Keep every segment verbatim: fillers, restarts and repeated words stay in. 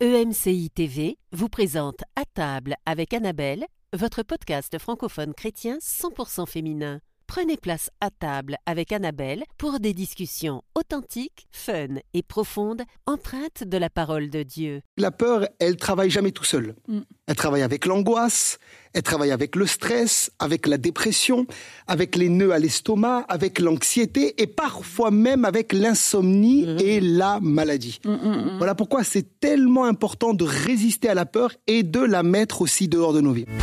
E M C I T V vous présente À table avec Annabelle, votre podcast francophone chrétien cent pour cent féminin. Prenez place à table avec Annabelle pour des discussions authentiques, fun et profondes, empreintes de la parole de Dieu. La peur, elle travaille jamais tout seul. Mm. Elle travaille avec l'angoisse, elle travaille avec le stress, avec la dépression, avec les nœuds à l'estomac, avec l'anxiété et parfois même avec l'insomnie mm. et la maladie. Mm, mm, mm. Voilà pourquoi c'est tellement important de résister à la peur et de la mettre aussi dehors de nos vies.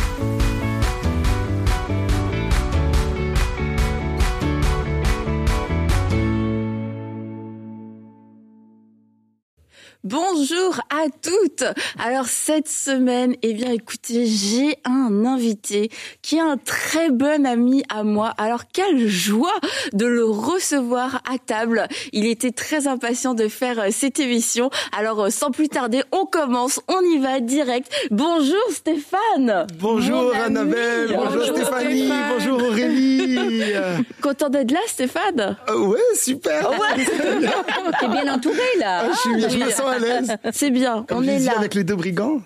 Bonjour à toutes. Alors cette semaine, eh bien écoutez, j'ai un invité qui est un très bon ami à moi. Alors quelle joie de le recevoir à table. Il était très impatient de faire cette émission. Alors sans plus tarder, on commence, on y va direct. Bonjour Stéphane. Bonjour Annabelle, bonjour, bonjour Stéphanie, Stéphane. Bonjour Aurélie. Content d'être là Stéphane? euh, Ouais, super. Ouais. T'es bien entouré là. Ah, je, suis, je me sens à l'aise. C'est bien, comme on est là. Avec les deux brigands.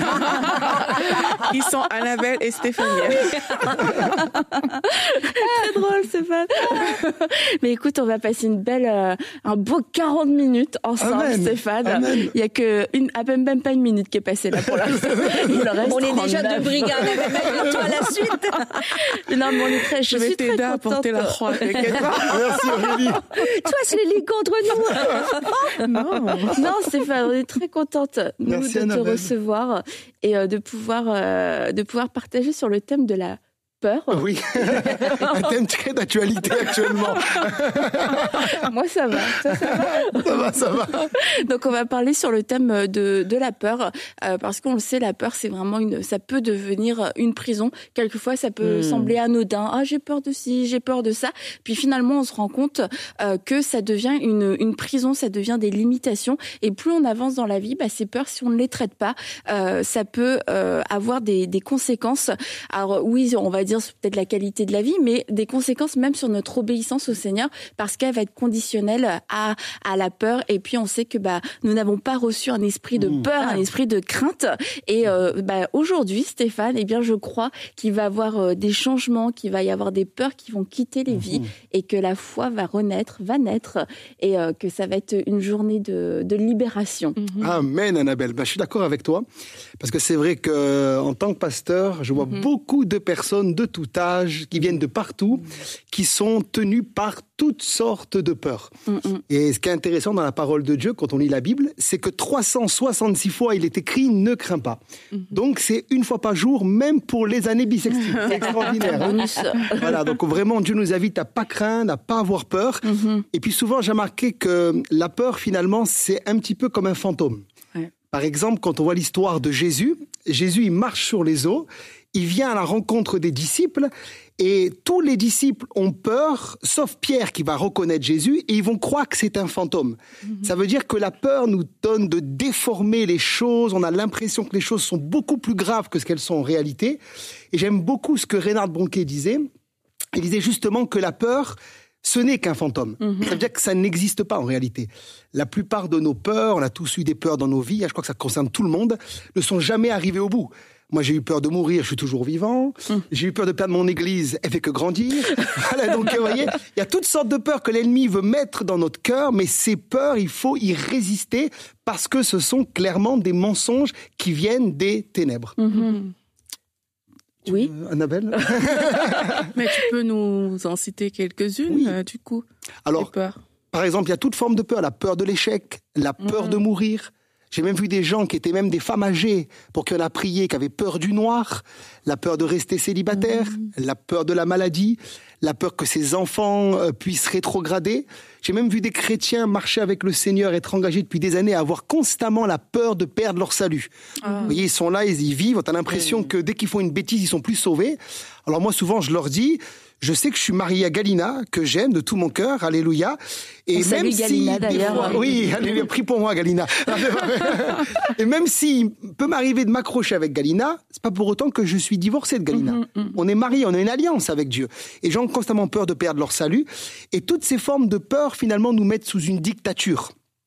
Ils sont Annabelle et Stéphanie. Très drôle, Stéphane. Mais écoute, on va passer une belle, euh, un beau quarante minutes ensemble, Amen. Stéphane. Amen. Il y a que une, à peine même pas une minute qui est passée là pour l'instant. Il reste on est déjà deux brigands. Toi à la suite. Non, mais on est très, je, je vais t'aider à porter la croix. Merci Aurélie. Toi, c'est les ligues contre nous. Non, non, Stéphane, on est très contente nous Merci, de Annabelle. te recevoir et euh, de pouvoir euh, de pouvoir partager sur le thème de la peur. Oui, un thème très d'actualité actuellement. Moi, ça va. Ça, ça va. Ça va, ça va. Donc, on va parler sur le thème de, de la peur, euh, parce qu'on le sait, la peur, c'est vraiment une, ça peut devenir une prison. Quelquefois, ça peut mmh. sembler anodin. Ah, j'ai peur de ci, j'ai peur de ça. Puis finalement, on se rend compte euh, que ça devient une, une prison, ça devient des limitations. Et plus on avance dans la vie, bah, ces peurs, si on ne les traite pas, euh, ça peut euh, avoir des, des conséquences. Alors, oui, on va dire peut-être la qualité de la vie, mais des conséquences même sur notre obéissance au Seigneur, parce qu'elle va être conditionnelle à à la peur. Et puis on sait que bah nous n'avons pas reçu un esprit de peur, mmh. un esprit de crainte. Et euh, bah aujourd'hui, Stéphane, eh bien je crois qu'il va y avoir euh, des changements, qu'il va y avoir des peurs qui vont quitter les mmh. vies, et que la foi va renaître, va naître, et euh, que ça va être une journée de de libération. Mmh. Amen, Annabelle. Bah, je suis d'accord avec toi, parce que c'est vrai que en tant que pasteur, je vois mmh. beaucoup de personnes de tout âge, qui viennent de partout, qui sont tenus par toutes sortes de peurs. Mm-mm. Et ce qui est intéressant dans la parole de Dieu, quand on lit la Bible, c'est que trois cent soixante-six fois, il est écrit « ne crains pas mm-hmm. ». Donc, c'est une fois par jour, même pour les années bissextiles. C'est extraordinaire. Hein. Voilà, donc vraiment, Dieu nous invite à pas craindre, à pas avoir peur. Mm-hmm. Et puis souvent, j'ai remarqué que la peur, finalement, c'est un petit peu comme un fantôme. Ouais. Par exemple, quand on voit l'histoire de Jésus, Jésus, il marche sur les eaux, il vient à la rencontre des disciples et tous les disciples ont peur, sauf Pierre qui va reconnaître Jésus et ils vont croire que c'est un fantôme. Mm-hmm. Ça veut dire que la peur nous donne de déformer les choses, on a l'impression que les choses sont beaucoup plus graves que ce qu'elles sont en réalité. Et j'aime beaucoup ce que Reinhard Bonnke disait. Il disait justement que la peur, ce n'est qu'un fantôme. Mm-hmm. Ça veut dire que ça n'existe pas en réalité. La plupart de nos peurs, on a tous eu des peurs dans nos vies, je crois que ça concerne tout le monde, ne sont jamais arrivées au bout. Moi, j'ai eu peur de mourir, je suis toujours vivant. Mmh. J'ai eu peur de perdre mon église, elle fait que grandir. Voilà, donc, vous voyez, il y a toutes sortes de peurs que l'ennemi veut mettre dans notre cœur, mais ces peurs, il faut y résister parce que ce sont clairement des mensonges qui viennent des ténèbres. Mmh. Tu oui. veux, Annabelle? Mais tu peux nous en citer quelques-unes, oui. euh, du coup. Alors, peurs. Par exemple, il y a toute forme de peur. La peur de l'échec, la peur mmh. de mourir. J'ai même vu des gens qui étaient même des femmes âgées pour qui on a prié, qui avaient peur du noir, la peur de rester célibataire, mmh. la peur de la maladie, la peur que ses enfants euh, puissent rétrograder. J'ai même vu des chrétiens marcher avec le Seigneur, être engagés depuis des années, à avoir constamment la peur de perdre leur salut. Mmh. Vous voyez, ils sont là, ils y vivent, on a l'impression mmh. que dès qu'ils font une bêtise, ils sont plus sauvés. Alors moi, souvent, je leur dis... Je sais que je suis marié à Galina, que j'aime de tout mon cœur, alléluia. Et On même salue si Galina d'ailleurs. Fois, oui, alléluia, prie pour moi Galina. Et même s'il peut m'arriver de m'accrocher avec Galina, c'est pas pour autant que je suis divorcé de Galina. Mm-hmm, mm-hmm. On est mariés, on a une alliance avec Dieu. Et les gens ont constamment peur de perdre leur salut. Et toutes ces formes de peur, finalement, nous mettent sous une dictature.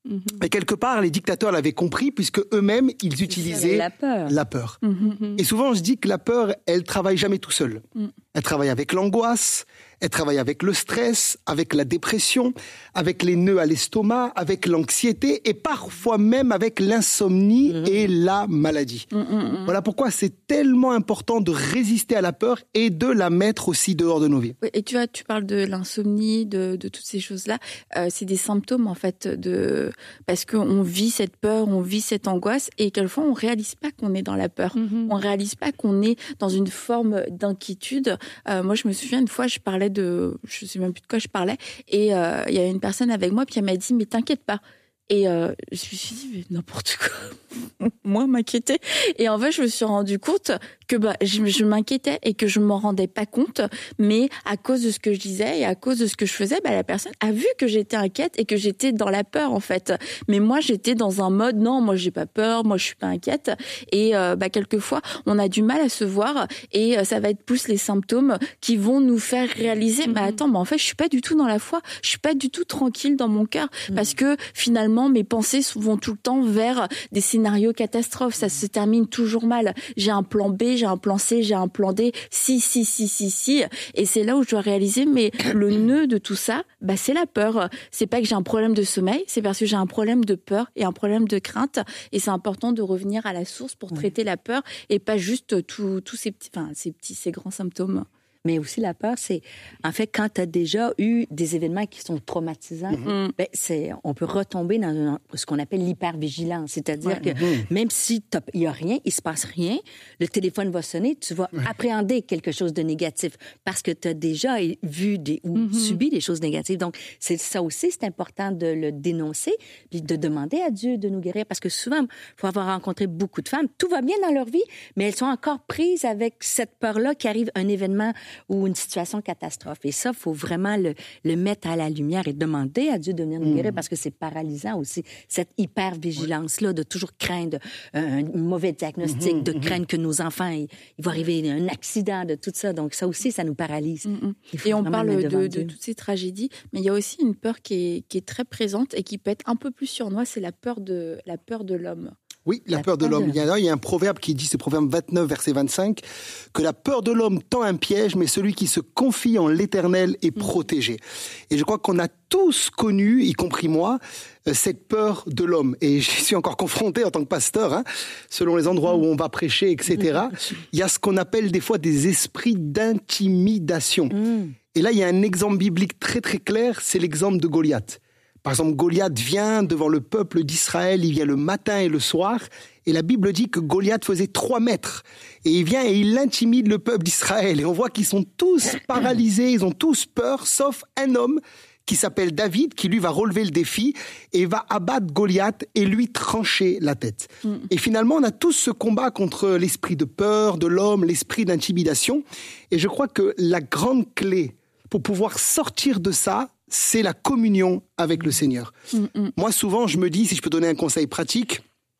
Et quelque part, les dictateurs l'avaient compris puisque eux-mêmes, ils utilisaient la peur. La peur. Mm-hmm. Et souvent, je dis que la peur, elle travaille jamais tout seul. Mm. Elle travaille avec l'angoisse, elle travaille avec le stress, avec la dépression, avec les nœuds à l'estomac, avec l'anxiété et parfois même avec l'insomnie mmh. et la maladie. Mmh, mmh. Voilà pourquoi c'est tellement important de résister à la peur et de la mettre aussi dehors de nos vies. Et tu vois, tu parles de l'insomnie, de, de toutes ces choses-là. Euh, c'est des symptômes en fait de parce qu'on vit cette peur, on vit cette angoisse et quelquefois on réalise pas qu'on est dans la peur. Mmh. On réalise pas qu'on est dans une forme d'inquiétude. Euh, moi, je me souviens une fois, je parlais de, je sais même plus de quoi je parlais, et euh, il y avait une personne avec moi, puis elle m'a dit, mais t'inquiète pas. Et euh, je me suis dit, mais n'importe quoi, moi m'inquiéter. Et en fait, je me suis rendu compte que bah, je, je m'inquiétais et que je m'en rendais pas compte, mais à cause de ce que je disais et à cause de ce que je faisais, bah, la personne a vu que j'étais inquiète et que j'étais dans la peur en fait. Mais moi, j'étais dans un mode, non, moi j'ai pas peur, moi je suis pas inquiète. Et euh, bah, quelquefois, on a du mal à se voir et euh, ça va être plus les symptômes qui vont nous faire réaliser, mais mmh. attends, mais en fait, je suis pas du tout dans la foi, je suis pas du tout tranquille dans mon cœur, mmh. parce que finalement, mes pensées vont tout le temps vers des scénarios catastrophes. Ça se termine toujours mal. J'ai un plan B, j'ai un plan C, j'ai un plan D. Si, si, si, si, si. Et c'est là où je dois réaliser, mais le nœud de tout ça, bah, c'est la peur. C'est pas que j'ai un problème de sommeil, c'est parce que j'ai un problème de peur et un problème de crainte. Et c'est important de revenir à la source pour traiter oui. la peur et pas juste tous tous ces petits, enfin, ces petits, ces grands symptômes. Mais aussi la peur, c'est en fait quand tu as déjà eu des événements qui sont traumatisants, mm-hmm. ben, c'est, on peut retomber dans un, ce qu'on appelle l'hypervigilance. C'est-à-dire ouais. que mm-hmm. même si il n'y a rien, il ne se passe rien, le téléphone va sonner, tu vas ouais. appréhender quelque chose de négatif parce que tu as déjà vu des, ou mm-hmm. subi des choses négatives. Donc, c'est, ça aussi, c'est important de le dénoncer puis de demander à Dieu de nous guérir parce que souvent, il faut avoir rencontré beaucoup de femmes, tout va bien dans leur vie, mais elles sont encore prises avec cette peur-là qui arrive un événement ou une situation catastrophe. Et ça, il faut vraiment le, le mettre à la lumière et demander à Dieu de venir nous guérir mmh. parce que c'est paralysant aussi, cette hyper-vigilance-là, de toujours craindre un, un mauvais diagnostic, mmh. de craindre que nos enfants, il, il va arriver un accident, de tout ça. Donc ça aussi, ça nous paralyse. Mmh. Et on parle de, de toutes ces tragédies, mais il y a aussi une peur qui est, qui est très présente et qui peut être un peu plus sournoise, c'est la peur de, la peur de l'homme. Oui, la, la peur de l'homme. De... Il, y a, il y a un proverbe qui dit, c'est proverbe vingt-neuf, verset vingt-cinq, que la peur de l'homme tend un piège, mais celui qui se confie en l'Éternel est mmh. protégé. Et je crois qu'on a tous connu, y compris moi, cette peur de l'homme. Et j'y suis encore confronté en tant que pasteur, hein, selon les endroits où on va prêcher, et cetera. Il y a ce qu'on appelle des fois des esprits d'intimidation. Mmh. Et là, il y a un exemple biblique très très clair, c'est l'exemple de Goliath. Par exemple, Goliath vient devant le peuple d'Israël, il vient le matin et le soir, et la Bible dit que Goliath faisait trois mètres. Et il vient et il intimide le peuple d'Israël. Et on voit qu'ils sont tous paralysés, ils ont tous peur, sauf un homme qui s'appelle David, qui lui va relever le défi et va abattre Goliath et lui trancher la tête. Mm. Et finalement, on a tous ce combat contre l'esprit de peur de l'homme, l'esprit d'intimidation. Et je crois que la grande clé pour pouvoir sortir de ça, c'est la communion avec le Seigneur. Mm-hmm. Moi, souvent, je me dis, si je peux donner un conseil pratique,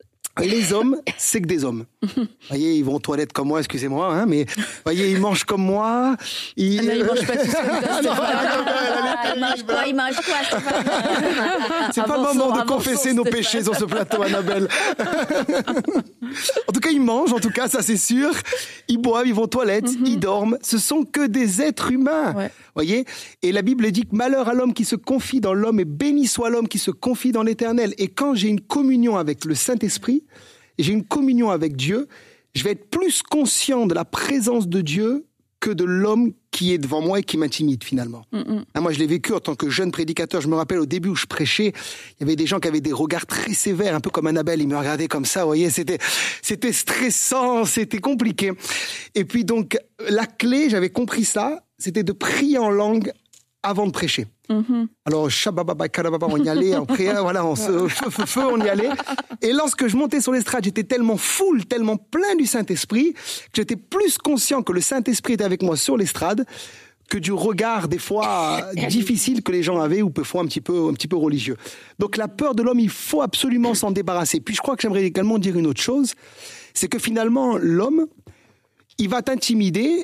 les hommes, c'est que des hommes. Vous voyez, ils vont aux toilettes comme moi, excusez-moi, hein, mais vous voyez, ils mangent comme moi. Ils... Ah non, ils mangent pas tous comme ça. Ils mangent quoi, ils mangent quoi, c'est pas le moment de confesser nos péchés sur ce plateau, Annabelle. En tout cas, ils mangent, en tout cas, ça c'est sûr. Ils boivent, ils vont aux toilettes, mm-hmm. ils dorment. Ce sont que des êtres humains. Ouais. Voyez, et la Bible dit que malheur à l'homme qui se confie dans l'homme et béni soit l'homme qui se confie dans l'Éternel. Et quand j'ai une communion avec le Saint-Esprit, j'ai une communion avec Dieu, je vais être plus conscient de la présence de Dieu que de l'homme qui est devant moi et qui m'intimide finalement. Mm-hmm. Ah, moi, je l'ai vécu en tant que jeune prédicateur. Je me rappelle au début où je prêchais, il y avait des gens qui avaient des regards très sévères, un peu comme Annabelle. Ils me regardaient comme ça, vous voyez, c'était, c'était stressant, c'était compliqué. Et puis donc, la clé, j'avais compris ça, c'était de prier en langue avant de prêcher. Mm-hmm. Alors, shabababa, karababa, on y allait, après, voilà, on se, feu, feu, feu, on y allait. Et lorsque je montais sur l'estrade, j'étais tellement full, tellement plein du Saint-Esprit, que j'étais plus conscient que le Saint-Esprit était avec moi sur l'estrade, que du regard, des fois, difficile que les gens avaient, ou parfois un petit peu, un petit peu religieux. Donc, la peur de l'homme, il faut absolument s'en débarrasser. Puis, je crois que j'aimerais également dire une autre chose, c'est que finalement, l'homme, il va t'intimider,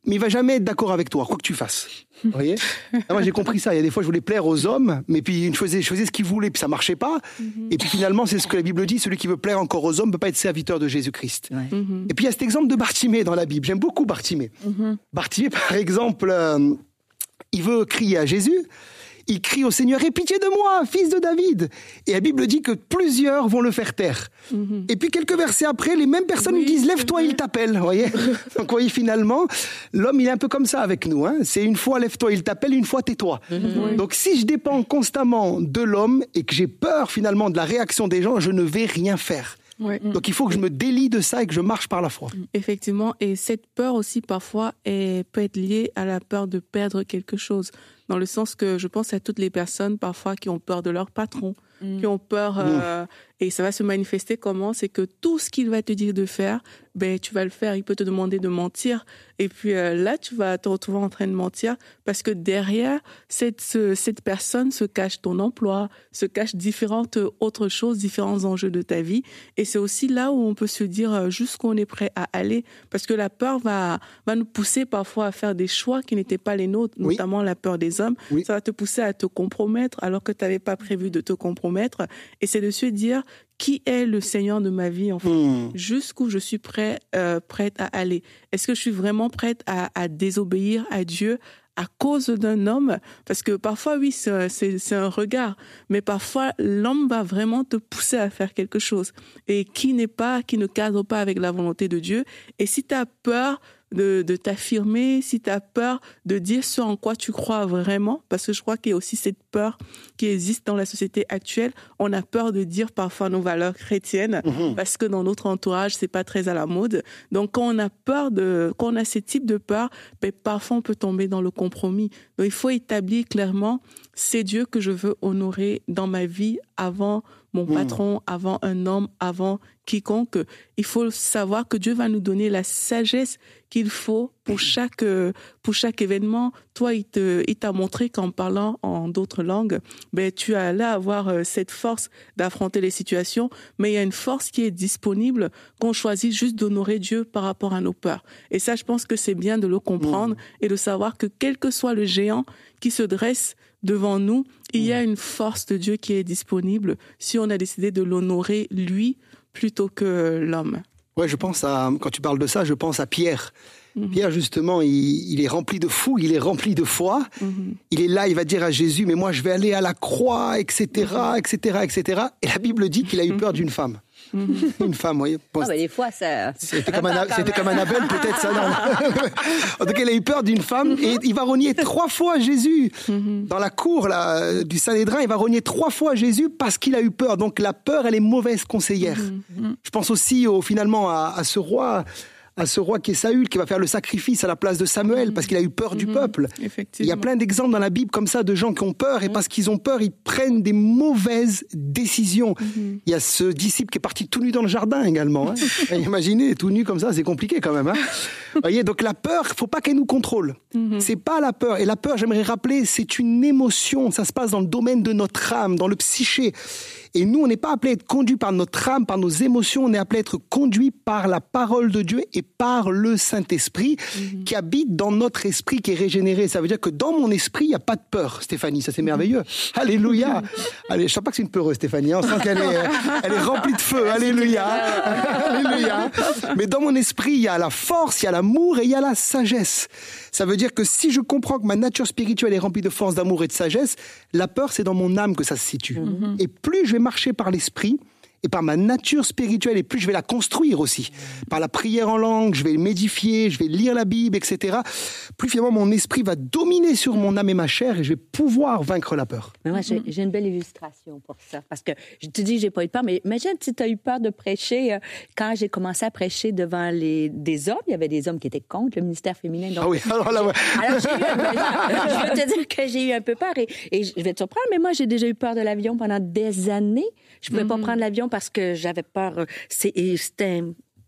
mais il va jamais être d'accord avec toi, quoi que tu fasses. Vous voyez? Ah, moi, j'ai compris ça. Il y a des fois, je voulais plaire aux hommes, mais puis je faisais, je faisais ce qu'ils voulaient, puis ça marchait pas. Mm-hmm. Et puis finalement, c'est ce que la Bible dit, celui qui veut plaire encore aux hommes ne peut pas être serviteur de Jésus-Christ. Ouais. Mm-hmm. Et puis il y a cet exemple de Bartimée dans la Bible. J'aime beaucoup Bartimée. Mm-hmm. Bartimée, par exemple, euh, il veut crier à Jésus. Il crie au Seigneur, « Aie pitié de moi, fils de David !» Et la Bible dit que plusieurs vont le faire taire. Mm-hmm. Et puis quelques versets après, les mêmes personnes oui, lui disent « Lève-toi, il t'appelle !» Vous voyez? Donc, vous voyez, finalement, l'homme, il est un peu comme ça avec nous. Hein. C'est une fois « Lève-toi, il t'appelle », une fois « Tais-toi mm-hmm. ». Donc, si je dépends constamment de l'homme et que j'ai peur, finalement, de la réaction des gens, je ne vais rien faire. Ouais. Donc, il faut que je me délie de ça et que je marche par la foi. Effectivement. Et cette peur aussi, parfois, est, peut être liée à la peur de perdre quelque chose. Dans le sens que je pense à toutes les personnes, parfois, qui ont peur de leur patron, mmh. qui ont peur... Euh, mmh. Et ça va se manifester comment? C'est que tout ce qu'il va te dire de faire, ben, tu vas le faire. Il peut te demander de mentir. Et puis euh, là, tu vas te retrouver en train de mentir parce que derrière, cette, ce, cette personne se cache ton emploi, se cache différentes autres choses, différents enjeux de ta vie. Et c'est aussi là où on peut se dire jusqu'où on est prêt à aller. Parce que la peur va, va nous pousser parfois à faire des choix qui n'étaient pas les nôtres, oui. notamment la peur des hommes. Oui. Ça va te pousser à te compromettre alors que tu n'avais pas prévu de te compromettre. Et c'est de se dire... Qui est le Seigneur de ma vie, en fait? Mmh. Jusqu'où je suis prêt, euh, prête à aller? Est-ce que je suis vraiment prête à, à désobéir à Dieu à cause d'un homme? Parce que parfois, oui, c'est, c'est, c'est un regard, mais parfois, l'homme va vraiment te pousser à faire quelque chose et qui n'est pas, qui ne cadre pas avec la volonté de Dieu. Et si tu as peur de, de t'affirmer, si tu as peur de dire ce en quoi tu crois vraiment, parce que je crois qu'il y a aussi cette peur qui existe dans la société actuelle. On a peur de dire parfois nos valeurs chrétiennes mmh. parce que dans notre entourage, c'est pas très à la mode. Donc, quand on a peur de, quand on a ce type de peur, ben, parfois on peut tomber dans le compromis. Donc, il faut établir clairement, c'est Dieu que je veux honorer dans ma vie avant mon patron, mmh. avant un homme, avant quiconque. Il faut savoir que Dieu va nous donner la sagesse qu'il faut pour chaque, pour chaque événement. Toi, il, te, il t'a montré qu'en parlant en d'autres langues, ben, tu allais avoir cette force d'affronter les situations, mais il y a une force qui est disponible qu'on choisit juste d'honorer Dieu par rapport à nos peurs. Et ça, je pense que c'est bien de le comprendre mmh. et de savoir que quel que soit le géant qui se dresse devant nous, il y a une force de Dieu qui est disponible si on a décidé de l'honorer, lui, plutôt que l'homme. Ouais, je pense à, quand tu parles de ça, je pense à Pierre. Mm-hmm. Pierre, justement, il, il est rempli de fougue, il est rempli de foi. Mm-hmm. Il est là, il va dire à Jésus, mais moi, je vais aller à la croix, et cetera, mm-hmm. et cetera, et cetera. Et la Bible dit qu'il a eu peur d'une femme. Mm-hmm. Une femme, oui. Ah, bah, des fois, ça. C'était comme, un, c'était comme Annabelle, peut-être, ça, non. En tout cas, il a eu peur d'une femme et il va renier trois fois Jésus. Mm-hmm. Dans la cour, là, du Sanhédrin, il va renier trois fois Jésus parce qu'il a eu peur. Donc, la peur, elle est mauvaise conseillère. Mm-hmm. Je pense aussi, au, finalement, à, à ce roi. à ce roi qui est Saül, qui va faire le sacrifice à la place de Samuel, mmh. parce qu'il a eu peur mmh. du peuple. Il y a plein d'exemples dans la Bible comme ça de gens qui ont peur, et mmh. parce qu'ils ont peur, ils prennent des mauvaises décisions. Mmh. Il y a ce disciple qui est parti tout nu dans le jardin également. Hein. Imaginez, tout nu comme ça, c'est compliqué quand même. Hein. Vous voyez, donc la peur, il ne faut pas qu'elle nous contrôle. Mmh. C'est pas la peur. Et la peur, j'aimerais rappeler, c'est une émotion. Ça se passe dans le domaine de notre âme, dans le psyché. Et nous, on n'est pas appelé à être conduit par notre âme, par nos émotions, on est appelé à être conduit par la parole de Dieu et par le Saint-Esprit mm-hmm. qui habite dans notre esprit, qui est régénéré. Ça veut dire que dans mon esprit, il n'y a pas de peur, Stéphanie. Ça, c'est merveilleux. Mm-hmm. Alléluia. Allez, je ne sais pas que c'est une peureuse, Stéphanie. On sent qu'elle est, elle est remplie de feu. Alléluia. Alléluia. Mais dans mon esprit, il y a la force, il y a l'amour et il y a la sagesse. Ça veut dire que si je comprends que ma nature spirituelle est remplie de force, d'amour et de sagesse, la peur, c'est dans mon âme que ça se situe. Mm-hmm. Et plus je vais marcher par l'esprit et par ma nature spirituelle, et plus je vais la construire aussi. Par la prière en langue, je vais m'édifier, je vais lire la Bible, et cetera. Plus finalement, mon esprit va dominer sur mon âme et ma chair et je vais pouvoir vaincre la peur. Mais moi, j'ai, j'ai une belle illustration pour ça. Parce que je te dis, j'ai pas eu peur, mais imagine si tu as eu peur de prêcher. Quand j'ai commencé à prêcher devant les, des hommes, il y avait des hommes qui étaient contre le ministère féminin. Donc, ah oui, alors là, ouais. Alors, j'ai eu un peu peur. Je veux te dire que j'ai eu un peu peur. Et, et je vais te surprendre, mais moi, j'ai déjà eu peur de l'avion pendant des années. Je pouvais mm-hmm. pas prendre l'avion parce que j'avais peur. C'est, c'était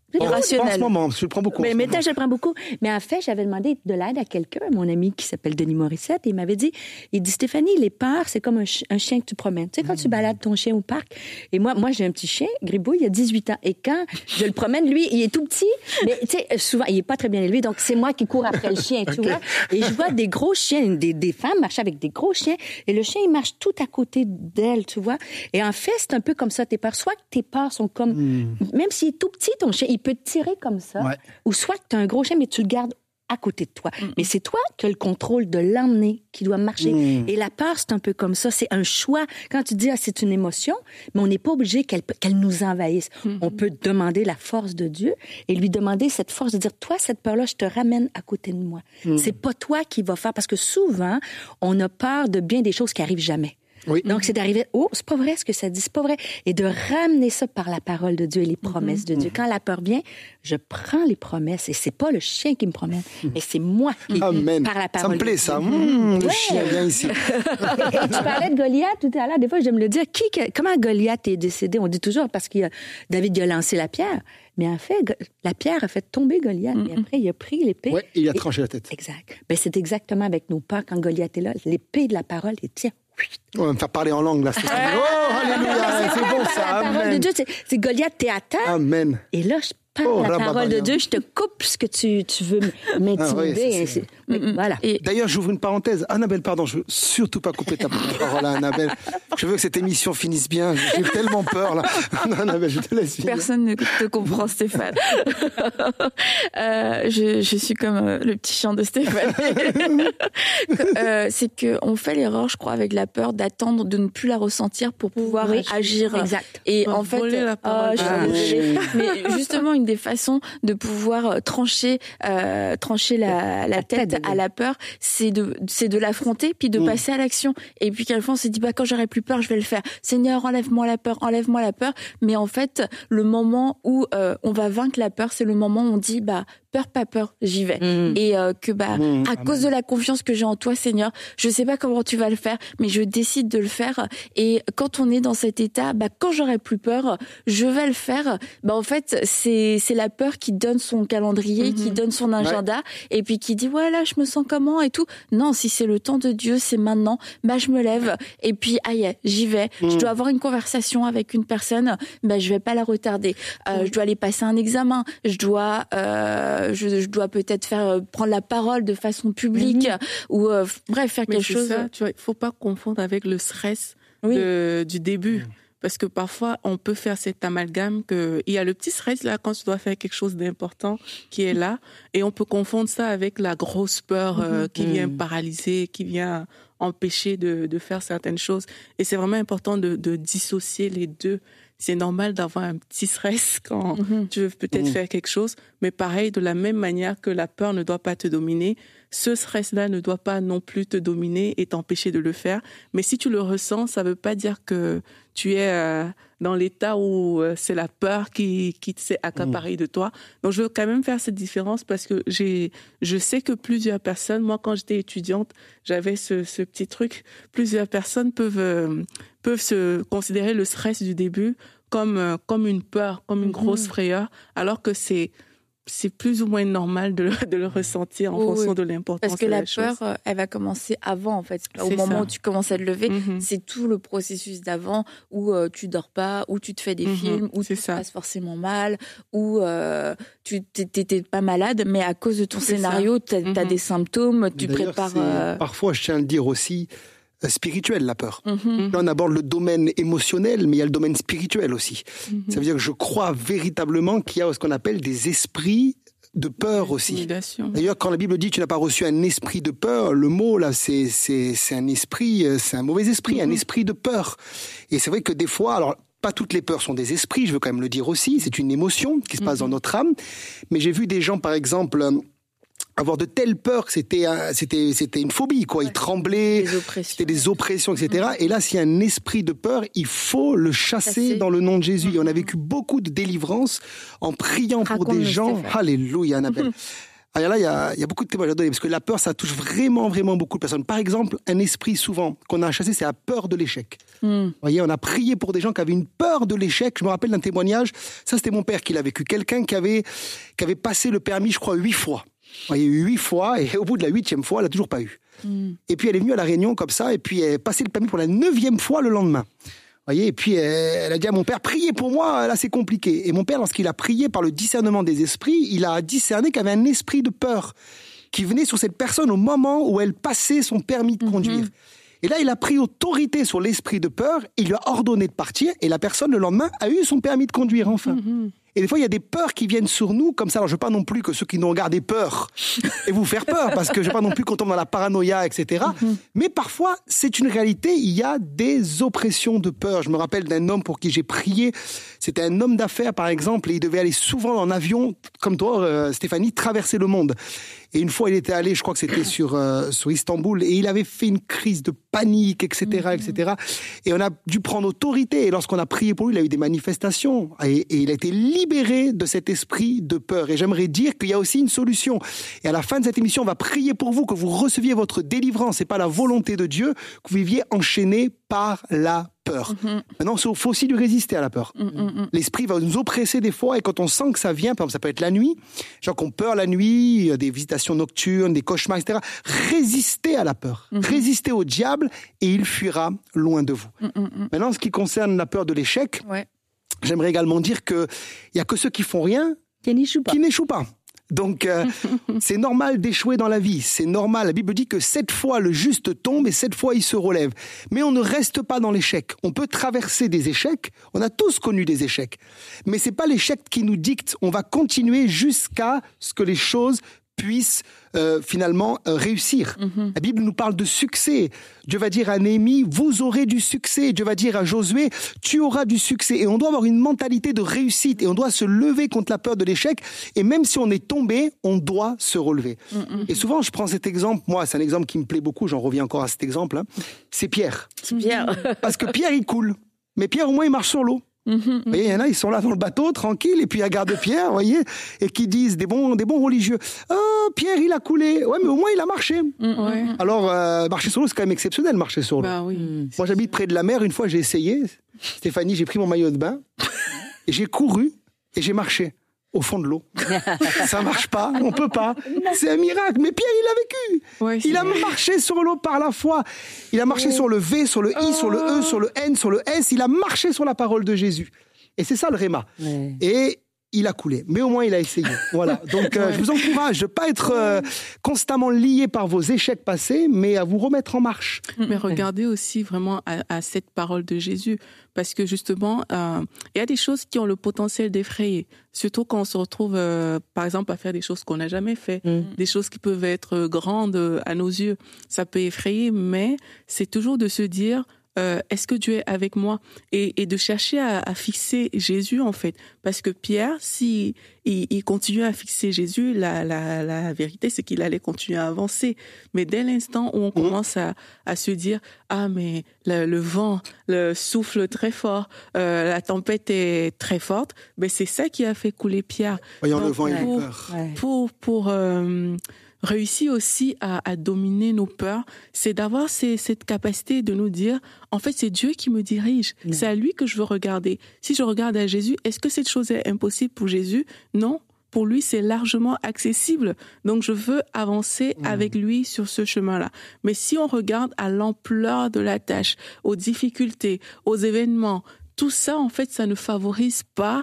irrationnel. En ce moment, je le prends beaucoup. Mais maintenant, je le prends beaucoup. Mais en fait, j'avais demandé de l'aide à quelqu'un, mon ami qui s'appelle Denis Morissette, et il m'avait dit, il dit, Stéphanie, les peurs, c'est comme un, ch- un chien que tu promènes. Tu sais, quand mmh. tu balades ton chien au parc, et moi, moi, j'ai un petit chien, Gribouille, il a dix-huit ans, et quand je le promène, lui, il est tout petit, mais tu sais, souvent, il est pas très bien élevé, donc c'est moi qui cours après le chien, tu okay. vois. Et je vois des gros chiens, des, des femmes marcher avec des gros chiens, et le chien, il marche tout à côté d'elle, tu vois. Et en fait, c'est un peu comme ça, tes peurs. Soit que tes peurs sont comme, mmh. même s'il est tout petit, ton chien, il peut te tirer comme ça. Ouais. Ou soit que tu as un gros chien, mais tu le gardes à côté de toi. Mm. Mais c'est toi qui as le contrôle de l'emmener, qui doit marcher. Mm. Et la peur, c'est un peu comme ça. C'est un choix. Quand tu dis, ah, c'est une émotion, mais on n'est pas obligé qu'elle, qu'elle nous envahisse. Mm. On peut demander la force de Dieu et lui demander cette force de dire, toi, cette peur-là, je te ramène à côté de moi. Mm. C'est pas toi qui vas faire, parce que souvent, on a peur de bien des choses qui arrivent jamais. Oui. Donc, c'est d'arriver, oh, c'est pas vrai ce que ça dit, c'est pas vrai. Et de ramener ça par la parole de Dieu et les promesses mm-hmm. de Dieu. Quand la peur vient, je prends les promesses et c'est pas le chien qui me promène, mm-hmm. mais c'est moi qui, Amen. par la parole de Dieu. Ça me plaît, ça. Mmh, ouais. Le chien vient ici. et, et tu parlais de Goliath tout à l'heure. Des fois, j'aime le dire. Qui, comment Goliath est décédé? On dit toujours parce que David il a lancé la pierre. Mais en fait, la pierre a fait tomber Goliath. Mm-hmm. Et après, il a pris l'épée. Oui, il a tranché la tête. Exact. Ben, c'est exactement avec nos peurs quand Goliath est là. L'épée de la parole, et tiens, on va me faire parler en langue, là. C'est oh, alléluia, c'est bon, ça. La parole de Dieu, c'est, c'est Goliath, t'es à terre. Amen. Et là, je parle oh, la parole de Dieu, je te coupe ce que tu, tu veux m'intimider. Ah, oui, c'est, c'est... Mais, mm-hmm. Voilà. Et... D'ailleurs, j'ouvre une parenthèse. Annabelle, pardon, je veux surtout pas couper ta parole à Annabelle. Je veux que cette émission finisse bien. J'ai tellement peur, là. Non, Annabelle, je te laisse finir. Personne ne te comprend, Stéphane. euh, je, je suis comme euh, le petit chien de Stéphane. euh, c'est qu'on fait l'erreur, je crois, avec la peur d'attendre de ne plus la ressentir pour pouvoir oui, agir. Exact. Et pour en fait, la parole. Oh, ah, je... mais justement, une des façons de pouvoir trancher, euh, trancher la, la tête à la peur, c'est de, c'est de l'affronter, puis de mmh. passer à l'action. Et puis quelquefois, on s'est dit, bah, quand j'aurai plus peur, je vais le faire. Seigneur, enlève-moi la peur, enlève-moi la peur. Mais en fait, le moment où euh, on va vaincre la peur, c'est le moment où on dit, bah, peur, pas peur, j'y vais. Mmh. Et euh, que, bah, mmh. à Amen. Cause de la confiance que j'ai en toi, Seigneur, je sais pas comment tu vas le faire, mais je décide de le faire. Et quand on est dans cet état, bah, quand j'aurai plus peur, je vais le faire. Bah, en fait, c'est, c'est la peur qui donne son calendrier, mmh. qui donne son agenda, ouais. et puis qui dit, ouais, là, je me sens comment et tout. Non, si c'est le temps de Dieu, c'est maintenant. Bah, je me lève et puis, aïe, j'y vais. Mmh. Je dois avoir une conversation avec une personne. Bah, je vais pas la retarder. Euh, mmh. Je dois aller passer un examen. Je dois, euh, je, je dois peut-être faire euh, prendre la parole de façon publique mmh. ou euh, bref faire Mais quelque chose. Ça, tu vois, il faut pas confondre avec le stress oui. de, du début. Mmh. Parce que parfois, on peut faire cet amalgame que il y a le petit stress là quand tu dois faire quelque chose d'important qui est là, et on peut confondre ça avec la grosse peur euh, mmh. qui vient paralyser, qui vient empêcher de, de faire certaines choses. Et c'est vraiment important de, de dissocier les deux. C'est normal d'avoir un petit stress quand mmh. tu veux peut-être mmh. faire quelque chose, mais pareil, de la même manière que la peur ne doit pas te dominer, ce stress-là ne doit pas non plus te dominer et t'empêcher de le faire. Mais si tu le ressens, ça ne veut pas dire que tu es euh, dans l'état où euh, c'est la peur qui, qui s'est accaparée mmh. de toi. Donc, je veux quand même faire cette différence parce que j'ai, je sais que plusieurs personnes, moi, quand j'étais étudiante, j'avais ce, ce petit truc. Plusieurs personnes peuvent, euh, peuvent se considérer le stress du début comme, euh, comme une peur, comme une mmh. grosse frayeur, alors que c'est c'est plus ou moins normal de, de le ressentir en oh, fonction oui. de l'importance Parce que de la, la chose. peur, elle va commencer avant, en fait. Au c'est moment ça. où tu commences à te lever, mm-hmm. c'est tout le processus d'avant où euh, tu dors pas, où tu te fais des mm-hmm. films, où c'est tout ça. se passe forcément mal, où euh, tu t'étais pas malade, mais à cause de ton c'est scénario, tu as mm-hmm. des symptômes, tu D'ailleurs, prépares... Euh... Parfois, je tiens à le dire aussi, spirituel, la peur. Mm-hmm. Là, on aborde le domaine émotionnel, mais il y a le domaine spirituel aussi. Mm-hmm. Ça veut dire que je crois véritablement qu'il y a ce qu'on appelle des esprits de peur aussi. D'ailleurs, quand la Bible dit tu n'as pas reçu un esprit de peur, le mot là, c'est c'est c'est un esprit, c'est un mauvais esprit, mm-hmm. un esprit de peur. Et c'est vrai que des fois, alors pas toutes les peurs sont des esprits, je veux quand même le dire aussi, c'est une émotion qui se passe mm-hmm. dans notre âme. Mais j'ai vu des gens, par exemple, avoir de telles peurs que c'était un, c'était c'était une phobie quoi, ouais. Ils tremblaient, des c'était des oppressions, et cetera. Mmh. Et là, s'il y a un esprit de peur, il faut le chasser Chasser. dans le nom de Jésus. Mmh. Et on a vécu beaucoup de délivrance en priant Raconte pour des gens. Stéphane. Alléluia, Annabelle. Mmh. Alors là, il y a, il y a beaucoup de témoignages à donner, parce que la peur, ça touche vraiment, vraiment beaucoup de personnes. Par exemple, un esprit souvent qu'on a chassé, c'est la peur de l'échec. Mm. Vous voyez, on a prié pour des gens qui avaient une peur de l'échec. Je me rappelle d'un témoignage, ça c'était mon père qui l'a vécu. Quelqu'un qui avait, qui avait passé le permis, je crois, huit fois. Vous voyez, huit fois, et au bout de la huitième fois, elle n'a toujours pas eu. Mm. Et puis elle est venue à la réunion comme ça, et puis elle a passé le permis pour la neuvième fois le lendemain. Voyez, et puis elle a dit à mon père, priez pour moi, là c'est compliqué. Et mon père, lorsqu'il a prié par le discernement des esprits, il a discerné qu'il y avait un esprit de peur qui venait sur cette personne au moment où elle passait son permis de conduire. Mm-hmm. Et là, il a pris autorité sur l'esprit de peur, il lui a ordonné de partir, et la personne, le lendemain, a eu son permis de conduire enfin. Mm-hmm. Et des fois, il y a des peurs qui viennent sur nous comme ça. Alors, je veux pas non plus que ceux qui nous regardent aient peur et vous faire peur, parce que je veux pas non plus qu'on tombe dans la paranoïa, et cetera. Mm-hmm. Mais parfois, c'est une réalité. Il y a des oppressions de peur. Je me rappelle d'un homme pour qui j'ai prié. C'était un homme d'affaires, par exemple, et il devait aller souvent en avion, comme toi, euh, Stéphanie, traverser le monde. Et une fois, il était allé, je crois que c'était sur euh, sur Istanbul, et il avait fait une crise de panique, et cetera, mm-hmm. et cetera. Et on a dû prendre autorité. Et lorsqu'on a prié pour lui, il a eu des manifestations, et, et il a été libéré de cet esprit de peur. Et j'aimerais dire qu'il y a aussi une solution. Et à la fin de cette émission, on va prier pour vous, que vous receviez votre délivrance. C'est pas la volonté de Dieu que vous viviez enchaîné par la peur. Mm-hmm. Maintenant, il faut aussi lui résister à la peur. Mm-hmm. L'esprit va nous oppresser des fois, et quand on sent que ça vient, par exemple, ça peut être la nuit, genre qu'on peur la nuit, des visitations nocturnes, des cauchemars, et cetera. Résistez à la peur. Mm-hmm. Résistez au diable, et il fuira loin de vous. Mm-hmm. Maintenant, en ce qui concerne la peur de l'échec, ouais. J'aimerais également dire qu'il n'y a que ceux qui font rien qui n'échouent pas. Qui n'échouent pas. Donc, euh, c'est normal d'échouer dans la vie. C'est normal. La Bible dit que sept fois le juste tombe et sept fois il se relève. Mais on ne reste pas dans l'échec. On peut traverser des échecs. On a tous connu des échecs. Mais c'est pas l'échec qui nous dicte. On va continuer jusqu'à ce que les choses puissent euh, finalement euh, réussir. Mm-hmm. La Bible nous parle de succès. Dieu va dire à Néhémie, vous aurez du succès. Dieu va dire à Josué, tu auras du succès. Et on doit avoir une mentalité de réussite, et on doit se lever contre la peur de l'échec. Et même si on est tombé, on doit se relever. Mm-hmm. Et souvent, je prends cet exemple, moi, c'est un exemple qui me plaît beaucoup, j'en reviens encore à cet exemple, hein. C'est Pierre. C'est Pierre. Parce que Pierre, il coule. Mais Pierre, au moins, il marche sur l'eau. Mm-hmm. Vous voyez, il y en a, ils sont là dans le bateau, tranquilles, et puis il y a garde Pierre, vous voyez, et qui disent, des bons, des bons religieux, oh, Pierre, il a coulé. Ouais, mais au moins, il a marché. Mm-hmm. Alors, euh, marcher sur l'eau, c'est quand même exceptionnel, marcher sur l'eau. Bah, oui. Moi, j'habite près de la mer. Une fois, j'ai essayé. Stéphanie, j'ai pris mon maillot de bain, et j'ai couru, et j'ai marché au fond de l'eau. Ça marche pas, on peut pas. C'est un miracle. Mais Pierre, il a vécu. Ouais, il a vrai. marché sur l'eau par la foi. Il a marché oh. sur le V, sur le I, oh. sur le E, sur le N, sur le S. Il a marché sur la parole de Jésus. Et c'est ça le réma. Ouais. Et il a coulé. Mais au moins, il a essayé. Voilà. Donc, euh, ouais. je vous encourage de ne pas être euh, constamment lié par vos échecs passés, mais à vous remettre en marche. Mais regardez aussi vraiment à, à cette parole de Jésus. Parce que justement, euh, il y a des choses qui ont le potentiel d'effrayer. Surtout quand on se retrouve, euh, par exemple, à faire des choses qu'on n'a jamais fait. Mm. Des choses qui peuvent être grandes à nos yeux. Ça peut effrayer, mais c'est toujours de se dire... Euh, est-ce que Dieu est avec moi, et, et de chercher à, à fixer Jésus, en fait. Parce que Pierre, si il, il continuait à fixer Jésus, la, la, la vérité, c'est qu'il allait continuer à avancer. Mais dès l'instant où on commence à, à se dire « Ah, mais le, le vent le souffle très fort, euh, la tempête est très forte », ben c'est ça qui a fait couler Pierre. Voyons le vent, il a peur. Pour... pour euh, réussir aussi à, à dominer nos peurs, c'est d'avoir ces, cette capacité de nous dire, en fait, c'est Dieu qui me dirige. Non. C'est à lui que je veux regarder. Si je regarde à Jésus, est-ce que cette chose est impossible pour Jésus? Non. Pour lui, c'est largement accessible. Donc, je veux avancer mmh. avec lui sur ce chemin-là. Mais si on regarde à l'ampleur de la tâche, aux difficultés, aux événements, tout ça, en fait, ça ne favorise pas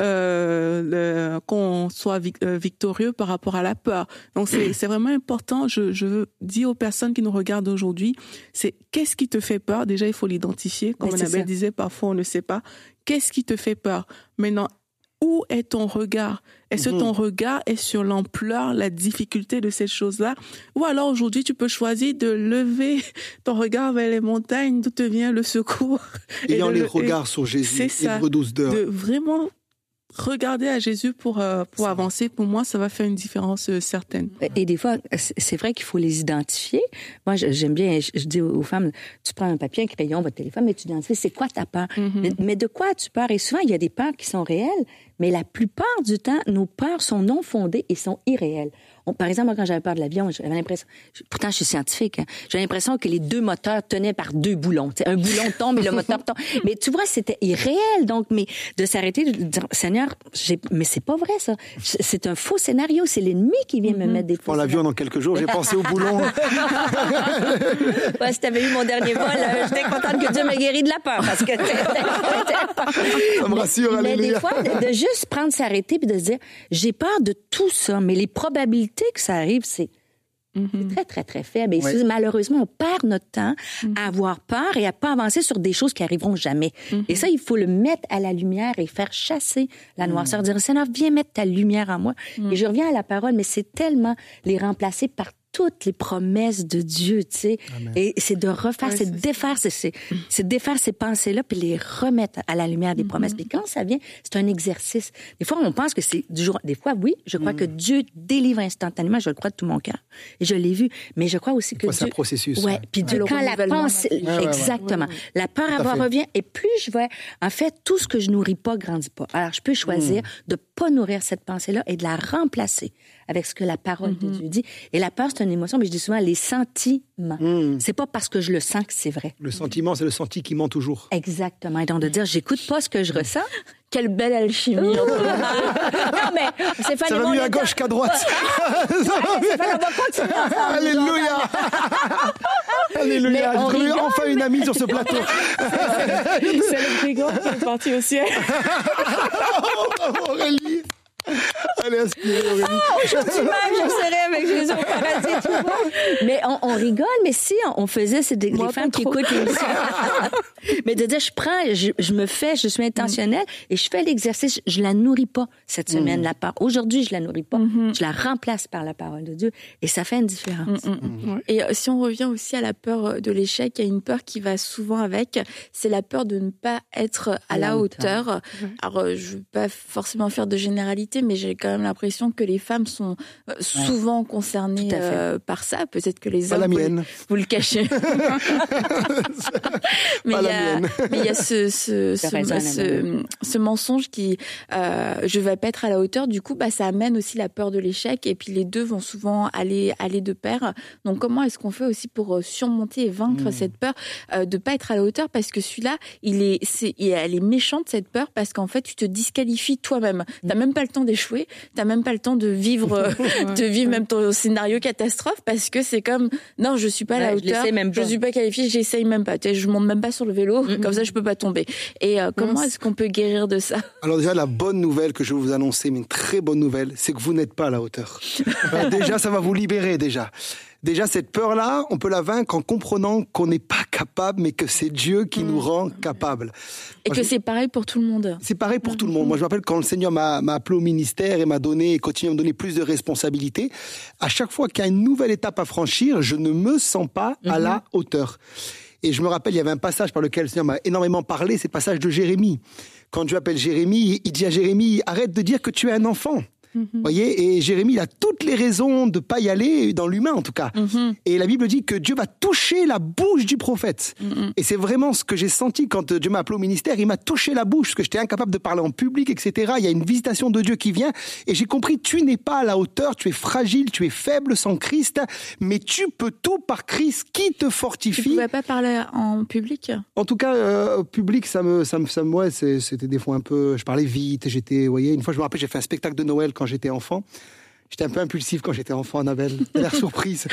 euh, le, qu'on soit vic- euh, victorieux par rapport à la peur. Donc, c'est, c'est vraiment important. Je, je veux dire aux personnes qui nous regardent aujourd'hui, c'est qu'est-ce qui te fait peur? Déjà, il faut l'identifier. Comme oui, Annabelle disait, parfois, on ne sait pas. Qu'est-ce qui te fait peur? Maintenant, où est ton regard? Est-ce que ton regard est sur l'ampleur, la difficulté de cette chose-là? Ou alors aujourd'hui, tu peux choisir de lever ton regard vers les montagnes, d'où te vient le secours. Ayant les le, regards sur Jésus, c'est ça, Hébreux douze deux. De vraiment regarder à Jésus pour, euh, pour avancer. Pour moi, ça va faire une différence euh, certaine. Et des fois, c'est vrai qu'il faut les identifier. Moi, j'aime bien, je, je dis aux femmes, tu prends un papier, un crayon, votre téléphone, mais tu identifies c'est quoi ta peur. Mm-hmm. Mais, mais de quoi tu peurs? Et souvent, il y a des peurs qui sont réelles, Mais la plupart du temps, nos peurs sont non fondées et sont irréelles. On, par exemple, moi, quand j'avais peur de l'avion, j'avais l'impression... Pourtant, je suis scientifique. Hein, j'avais l'impression que les deux moteurs tenaient par deux boulons. T'sais, un boulon tombe et le moteur tombe. Mais tu vois, c'était irréel. Donc, mais de s'arrêter, de dire, Seigneur, j'ai... mais c'est pas vrai, ça. C'est un faux scénario. C'est l'ennemi qui vient mm-hmm. me mettre des faux Pour l'avion dans quelques jours, j'ai pensé au boulon. Ouais, si t'avais eu mon dernier vol, euh, j'étais contente que Dieu me guérit de la peur. Parce que ça me rassure, mais, alléluia. Mais des fois, de, de juste prendre, s'arrêter puis de se dire, j'ai peur de tout ça, mais les probabilités que ça arrive, c'est mm-hmm. très, très, très faible. Et ouais. malheureusement, on perd notre temps mm-hmm. à avoir peur et à pas avancer sur des choses qui arriveront jamais. Mm-hmm. Et ça, il faut le mettre à la lumière et faire chasser la noirceur. Mm-hmm. Dire, Seigneur, viens mettre ta lumière en moi. Mm-hmm. Et je reviens à la parole, mais c'est tellement les remplacer par toutes les promesses de Dieu, tu sais. Amen. Et c'est de refaire, ouais, c'est de défaire, c'est, c'est, c'est de défaire ces pensées-là puis les remettre à la lumière des mm-hmm. promesses. Puis quand ça vient, c'est un exercice. Des fois, on pense que c'est du jour. Des fois, oui, je crois mm. que Dieu délivre instantanément. Je le crois de tout mon cœur. Et je l'ai vu. Mais je crois aussi que fois, Dieu. C'est un processus. Ouais. Puis Dieu, ouais, quand la pensée, ouais, exactement. Ouais, ouais. La peur à avoir revient. Et plus je vais, en fait, tout ce que je nourris pas grandit pas. Alors, je peux choisir mm. de pas nourrir cette pensée-là et de la remplacer avec ce que la parole mm-hmm. de Dieu dit. Et la peur, c'est une émotion, mais je dis souvent les sentiments. Mm. C'est pas parce que je le sens que c'est vrai. Le sentiment, c'est le senti qui ment toujours. Exactement. Et donc de dire, j'écoute pas ce que je ressens. Quelle belle alchimie. Non, mais c'est ça va mieux à gauche qu'à droite. Ça va continuer ensemble. Alléluia. Alléluia. J'ai trouvé enfin une amie sur ce plateau. C'est le brigand qui est parti au ciel. Aurélie. Allez, aspirez, Aurélie. Ah, aujourd'hui même, je serais avec Jésus au paradis, tu vois. Mais on, on rigole, mais si on faisait, c'est des, des femmes qui écoutent l'émission. Mais de dire, je prends, je, je me fais, je suis intentionnelle mm. et je fais l'exercice, je la nourris pas cette semaine, mm. la peur. Aujourd'hui, je la nourris pas. Mm-hmm. Je la remplace par la parole de Dieu et ça fait une différence. Mm-hmm. Mm-hmm. Et euh, si on revient aussi à la peur de l'échec, il y a une peur qui va souvent avec, c'est la peur de ne pas être à, à la hauteur. hauteur. Mm-hmm. Alors, euh, je veux pas forcément faire de généralité, mais j'ai quand même l'impression que les femmes sont souvent ouais. concernées euh, par ça. Peut-être que les pas hommes, la vous, mienne. vous le cachez. mais il y a, mais il y a ce ce ce, raison, ce, ce mensonge qui, euh, je vais pas être à la hauteur. Du coup, bah ça amène aussi la peur de l'échec. Et puis les deux vont souvent aller aller de pair. Donc comment est-ce qu'on fait aussi pour surmonter et vaincre mmh. cette peur euh, de pas être à la hauteur? Parce que celui-là, il est, c'est, elle est méchante cette peur parce qu'en fait, tu te disqualifies toi-même. Mmh. T'as même pas le temps d'échouer. T'as même pas le temps de vivre, de vivre même ton scénario catastrophe parce que c'est comme, non, je suis pas à la ouais, hauteur, je, même pas. je suis pas qualifiée, j'essaye même pas. Je monte même pas sur le vélo, mm-hmm. comme ça je peux pas tomber. Et euh, comment est-ce qu'on peut guérir de ça? Alors déjà, la bonne nouvelle que je vais vous annoncer, mais une très bonne nouvelle, c'est que vous n'êtes pas à la hauteur. Alors, déjà, ça va vous libérer déjà. Déjà, cette peur-là, on peut la vaincre en comprenant qu'on n'est pas capable, mais que c'est Dieu qui mmh. nous rend capables. Et Moi, que je... c'est pareil pour tout le monde. C'est pareil pour mmh. tout le monde. Moi, je me rappelle quand le Seigneur m'a, m'a appelé au ministère et m'a donné, et continue à me donner plus de responsabilités, à chaque fois qu'il y a une nouvelle étape à franchir, je ne me sens pas mmh. à la hauteur. Et je me rappelle, il y avait un passage par lequel le Seigneur m'a énormément parlé, c'est le passage de Jérémie. Quand Dieu appelle Jérémie, il dit à Jérémie, arrête de dire que tu es un enfant. Vous voyez, et Jérémie, il a toutes les raisons de pas y aller, dans l'humain en tout cas. Mm-hmm. Et la Bible dit que Dieu va toucher la bouche du prophète. Mm-hmm. Et c'est vraiment ce que j'ai senti quand Dieu m'a appelé au ministère. Il m'a touché la bouche, parce que j'étais incapable de parler en public, et cetera. Il y a une visitation de Dieu qui vient. Et j'ai compris, tu n'es pas à la hauteur, tu es fragile, tu es faible sans Christ, mais tu peux tout par Christ qui te fortifie. Tu pouvais pas parler en public? En tout cas, euh, public, ça me, ça me, ça me, ouais, c'est, c'était des fois un peu, je parlais vite, j'étais, vous voyez, une fois, je me rappelle, j'ai fait un spectacle de Noël quand j'étais enfant. J'étais un peu impulsif quand j'étais enfant, Annabelle. T'as l'air surprise.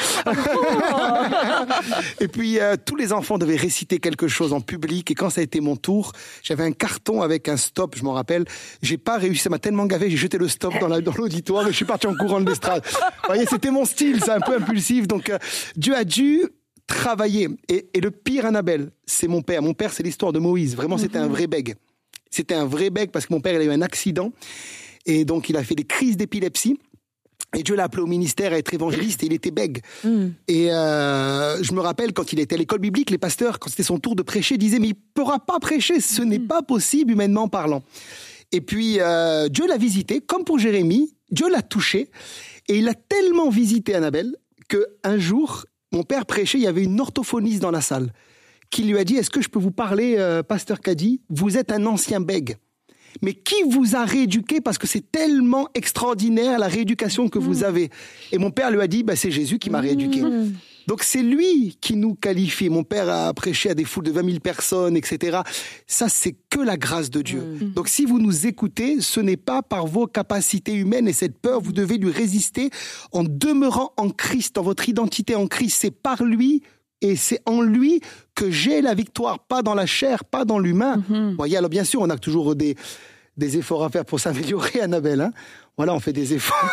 Et puis, euh, tous les enfants devaient réciter quelque chose en public. Et quand ça a été mon tour, j'avais un carton avec un stop, je m'en rappelle. J'ai pas réussi, ça m'a tellement gavé, j'ai jeté le stop dans, la, dans l'auditoire et je suis parti en courant de l'estrade. Vous voyez, c'était mon style, c'est un peu impulsif. Donc, euh, Dieu a dû travailler. Et, et le pire, Annabelle, c'est mon père. Mon père, c'est l'histoire de Moïse. Vraiment, c'était un vrai bègue. C'était un vrai bègue parce que mon père, il a eu un accident. Et donc, il a fait des crises d'épilepsie. Et Dieu l'a appelé au ministère à être évangéliste et il était bègue. Mm. Et euh, je me rappelle, quand il était à l'école biblique, les pasteurs, quand c'était son tour de prêcher, disaient « Mais il ne pourra pas prêcher, ce mm. n'est pas possible humainement parlant. » Et puis, euh, Dieu l'a visité, comme pour Jérémie, Dieu l'a touché. Et il a tellement visité Annabelle qu'un jour, mon père prêchait, il y avait une orthophoniste dans la salle qui lui a dit « Est-ce que je peux vous parler, euh, pasteur Kadi? Vous êtes un ancien bègue. » mais qui vous a rééduqué parce que c'est tellement extraordinaire la rééducation que mmh. vous avez. Et mon père lui a dit, bah, c'est Jésus qui m'a rééduqué. Mmh. Donc c'est lui qui nous qualifie. Mon père a prêché à des foules de vingt mille personnes, et cetera. Ça, c'est que la grâce de Dieu. Mmh. Donc si vous nous écoutez, ce n'est pas par vos capacités humaines et cette peur, vous devez lui résister en demeurant en Christ, dans votre identité en Christ. C'est par lui et c'est en lui que j'ai la victoire, pas dans la chair, pas dans l'humain. Mmh. Vous voyez, alors bien sûr, on a toujours des, des efforts à faire pour s'améliorer, Annabelle, hein. Voilà, on fait des efforts.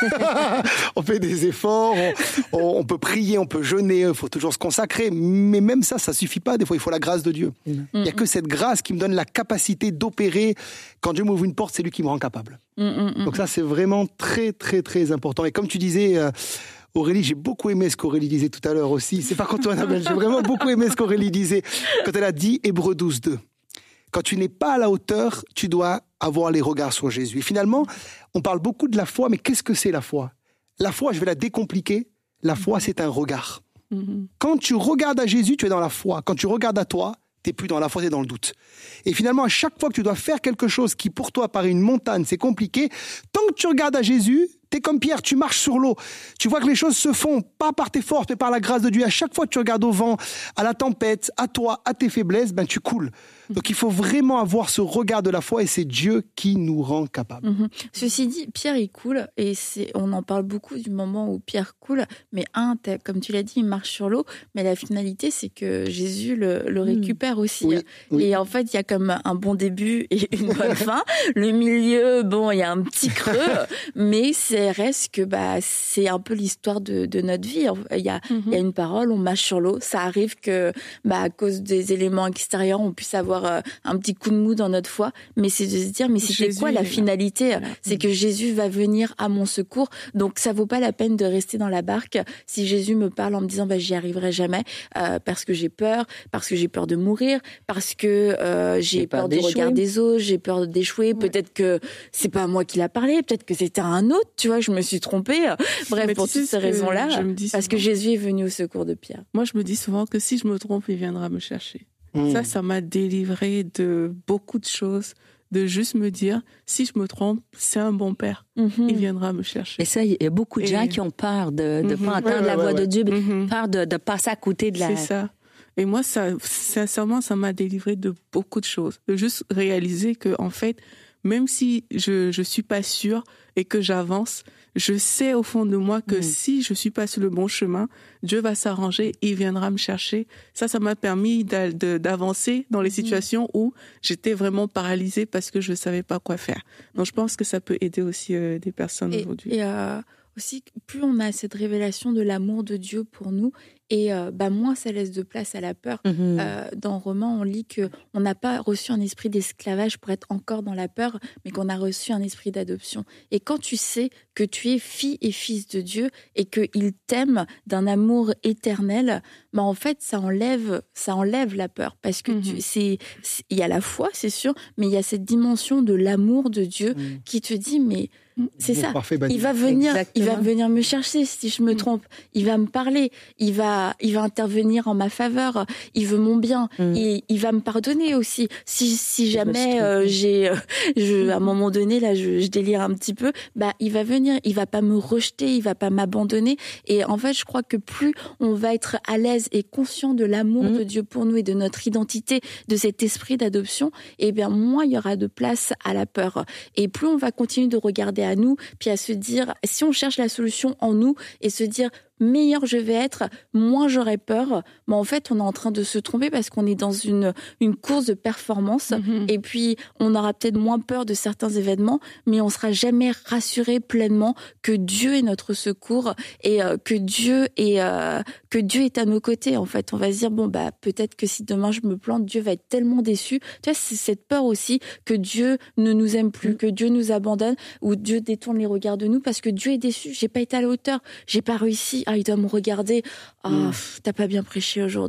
on fait des efforts, on, on, on peut prier, on peut jeûner, il faut toujours se consacrer. Mais même ça, ça suffit pas. Des fois, il faut la grâce de Dieu. Il mmh. n'y a que cette grâce qui me donne la capacité d'opérer. Quand Dieu m'ouvre une porte, c'est lui qui me rend capable. Mmh. Donc ça, c'est vraiment très, très, très important. Et comme tu disais, euh, Aurélie, j'ai beaucoup aimé ce qu'Aurélie disait tout à l'heure aussi. C'est pas contre toi, Annabelle. J'ai vraiment beaucoup aimé ce qu'Aurélie disait quand elle a dit Hébreux douze deux. Quand tu n'es pas à la hauteur, tu dois avoir les regards sur Jésus. Et finalement, on parle beaucoup de la foi, mais qu'est-ce que c'est la foi ? La foi, je vais la décompliquer. La foi, c'est un regard. Mm-hmm. Quand tu regardes à Jésus, tu es dans la foi. Quand tu regardes à toi, tu n'es plus dans la foi, tu es dans le doute. Et finalement, à chaque fois que tu dois faire quelque chose qui, pour toi, paraît une montagne, c'est compliqué, tant que tu regardes à Jésus, t'es comme Pierre, tu marches sur l'eau. Tu vois que les choses se font, pas par tes forces, mais par la grâce de Dieu. À chaque fois que tu regardes au vent, à la tempête, à toi, à tes faiblesses, ben tu coules. Donc il faut vraiment avoir ce regard de la foi et c'est Dieu qui nous rend capables. Mmh. Ceci dit, Pierre, il coule et c'est, on en parle beaucoup du moment où Pierre coule. Mais un, comme tu l'as dit, il marche sur l'eau. Mais la finalité, c'est que Jésus le, le récupère mmh. aussi. Oui, oui. Et en fait, il y a comme un bon début et une bonne fin. Le milieu, bon, il y a un petit creux, mais c'est reste que bah c'est un peu l'histoire de, de notre vie. Il y a, mmh. il y a une parole, on marche sur l'eau. Ça arrive que bah à cause des éléments extérieurs, on puisse avoir un petit coup de mou dans notre foi, mais c'est de se dire mais c'était Jésus, quoi la finalité ? C'est que Jésus va venir à mon secours, donc ça vaut pas la peine de rester dans la barque si Jésus me parle en me disant bah j'y arriverai jamais euh, parce que j'ai peur, parce que j'ai peur de mourir, parce que euh, j'ai, j'ai peur, peur du regard des autres, j'ai peur d'échouer, ouais. Peut-être que c'est pas moi qui l'a parlé, peut-être que c'était un autre, tu vois, je me suis trompée. Bref, mais pour toutes ces raisons-là, parce souvent, que Jésus est venu au secours de Pierre. Moi, je me dis souvent que si je me trompe, il viendra me chercher. Mmh. Ça, ça m'a délivré de beaucoup de choses, de juste me dire, si je me trompe, c'est un bon père. Mmh. Il viendra me chercher. Et ça, il y a beaucoup de et... gens qui ont peur de ne mmh. pas entendre ouais, la ouais, voix ouais. de Dieu, mmh. peur de, de passer à côté de la... C'est ça. Et moi, ça, sincèrement, ça m'a délivré de beaucoup de choses. De juste réaliser que, en fait, même si je je suis pas sûre et que j'avance, je sais au fond de moi que mmh. si je suis pas sur le bon chemin, Dieu va s'arranger, il viendra me chercher. Ça, ça m'a permis d'a, de, d'avancer dans les situations mmh. où j'étais vraiment paralysée parce que je savais pas quoi faire. Donc, je pense que ça peut aider aussi euh, des personnes et, aujourd'hui. Et euh, aussi, plus on a cette révélation de l'amour de Dieu pour nous, et euh, bah, moins ça laisse de place à la peur. Mmh. Euh, dans Romains, on lit qu'on n'a pas reçu un esprit d'esclavage pour être encore dans la peur, mais qu'on a reçu un esprit d'adoption. Et quand tu sais que tu es fille et fils de Dieu et qu'il t'aime d'un amour éternel, bah, en fait, ça enlève, ça enlève la peur. Parce que mmh. tu, c'est, c'est, il y a la foi, c'est sûr, mais il y a cette dimension de l'amour de Dieu mmh. qui te dit, mais c'est bon, ça. Parfait, bah, il va venir, exactement. il va venir me chercher si je me trompe. Il va me parler. Il va, il va intervenir en ma faveur. Il veut mon bien. Mm. Il, il va me pardonner aussi. Si, si jamais euh, j'ai, euh, je, à un moment donné là, je, je délire un petit peu. Bah, il va venir. Il va pas me rejeter. Il va pas m'abandonner. Et en fait, je crois que plus on va être à l'aise et conscient de l'amour mm. de Dieu pour nous et de notre identité, de cet esprit d'adoption, et bien moins il y aura de place à la peur. Et plus on va continuer de regarder à nous, puis à se dire, si on cherche la solution en nous et se dire, meilleur je vais être, moins j'aurai peur, mais en fait, on est en train de se tromper parce qu'on est dans une, une course de performance mm-hmm. et puis on aura peut-être moins peur de certains événements, mais on sera jamais rassuré pleinement que Dieu est notre secours et euh, que Dieu est, euh, que Dieu est à nos côtés. En fait, on va se dire, bon, bah, peut-être que si demain je me plante, Dieu va être tellement déçu. Tu vois, c'est cette peur aussi que Dieu ne nous aime plus, mm. que Dieu nous abandonne ou Dieu détourne les regards de nous parce que Dieu est déçu. J'ai pas été à la hauteur, j'ai pas réussi. Ah, il doit me regarder. Ah, oh, mmh. t'as pas bien prêché aujourd'hui.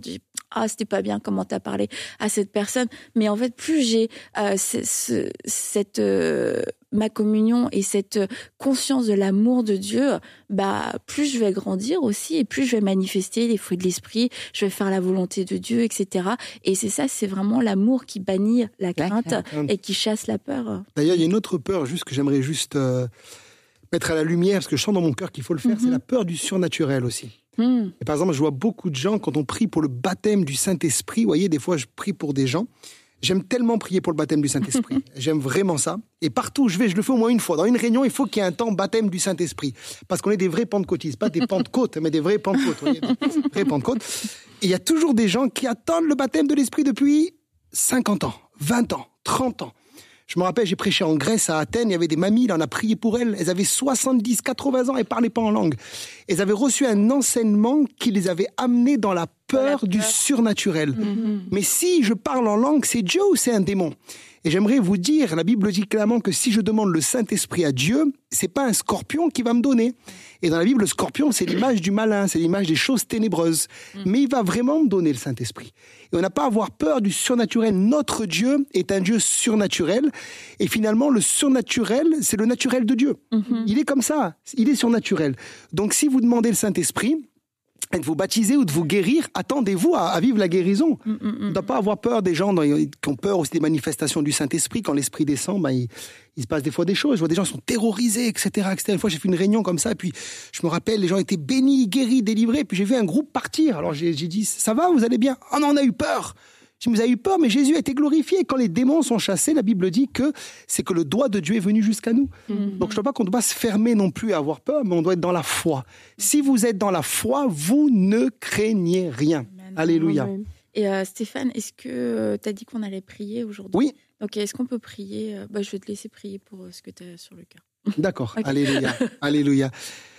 ah c'était pas bien comment t'as parlé à cette personne, mais en fait plus j'ai euh, ce, ce, cette euh, ma communion et cette conscience de l'amour de Dieu, bah plus je vais grandir aussi et plus je vais manifester les fruits de l'esprit, je vais faire la volonté de Dieu, et cetera. Et c'est ça, c'est vraiment l'amour qui bannit la crainte et qui chasse la peur. D'ailleurs, il y a une autre peur juste que j'aimerais juste euh, mettre à la lumière, parce que je sens dans mon cœur qu'il faut le faire, mm-hmm. c'est la peur du surnaturel aussi. Mm. Et par exemple, je vois beaucoup de gens, quand on prie pour le baptême du Saint-Esprit, vous voyez, des fois je prie pour des gens, j'aime tellement prier pour le baptême du Saint-Esprit. J'aime vraiment ça. Et partout où je vais, je le fais au moins une fois. Dans une réunion, il faut qu'il y ait un temps baptême du Saint-Esprit. Parce qu'on est des vrais pentecôtistes. Pas des pentecôtes, mais des vrais pentecôtes. Vous voyez, des vrais pentecôtes. Et il y a toujours des gens qui attendent le baptême de l'Esprit depuis cinquante ans, vingt ans, trente ans. Je me rappelle, j'ai prêché en Grèce, à Athènes, il y avait des mamies, là, on a prié pour elles. Elles avaient soixante-dix, quatre-vingts ans et parlaient pas en langue. Elles avaient reçu un enseignement qui les avait amenées dans la peur, la peur. du surnaturel. Mm-hmm. Mais si je parle en langue, c'est Dieu ou c'est un démon ? Et j'aimerais vous dire, la Bible dit clairement que si je demande le Saint-Esprit à Dieu, c'est pas un scorpion qui va me donner. Et dans la Bible, le scorpion, c'est l'image du malin, c'est l'image des choses ténébreuses. Mm. Mais il va vraiment me donner le Saint-Esprit. Et on n'a pas à avoir peur du surnaturel. Notre Dieu est un Dieu surnaturel. Et finalement, le surnaturel, c'est le naturel de Dieu. Mm-hmm. Il est comme ça. Il est surnaturel. Donc, si vous demandez le Saint-Esprit, et de vous baptiser ou de vous guérir, attendez-vous à, à vivre la guérison. Mm, mm, mm. On ne doit pas avoir peur des gens dans, qui ont peur aussi des manifestations du Saint-Esprit. Quand l'Esprit descend, ben, il, il se passe des fois des choses. Je vois des gens qui sont terrorisés, et cetera, et cetera. Une fois, j'ai fait une réunion comme ça, et puis je me rappelle, les gens étaient bénis, guéris, délivrés, puis j'ai vu un groupe partir. Alors j'ai, j'ai dit, ça va, vous allez bien ? Ah non, on a eu peur. Je me dis, vous avez eu peur, mais Jésus a été glorifié. Quand les démons sont chassés, la Bible dit que c'est que le doigt de Dieu est venu jusqu'à nous. Mm-hmm. Donc je ne vois pas qu'on ne doit pas se fermer non plus à avoir peur, mais on doit être dans la foi. Si vous êtes dans la foi, vous ne craignez rien. Amen. Alléluia. Amen. Et euh, Stéphane, est-ce que euh, tu as dit qu'on allait prier aujourd'hui ? Oui. Ok, est-ce qu'on peut prier ? euh, bah, Je vais te laisser prier pour euh, ce que tu as sur le cœur. D'accord. Okay. Alléluia. Alléluia.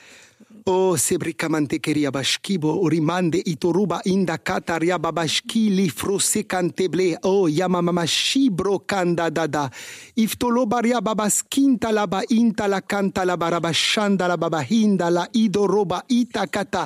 Oh, sebricamente keria bashkibo, rimande itoruba inda kataria babashki li frose canteble, oh, yamamama shibro kanda dada. Iftolobaria babaskinta la ba inta la kanta la barabashanda la babahinda la idoroba itakata.